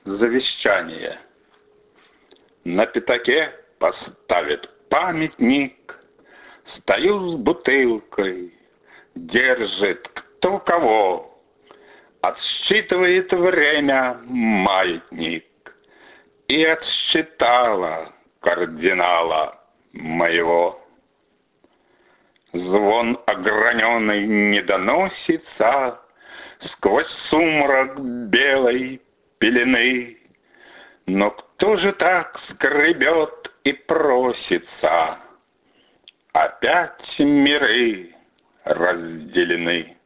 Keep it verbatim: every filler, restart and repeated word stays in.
Завещание. На пятаке поставит памятник, стою с бутылкой, держит кто кого, отсчитывает время маятник, и отсчитала кардинала моего. Звон ограненный не доносится сквозь сумрак белой пелены. Но кто же так скребет и просится? Опять миры разделены.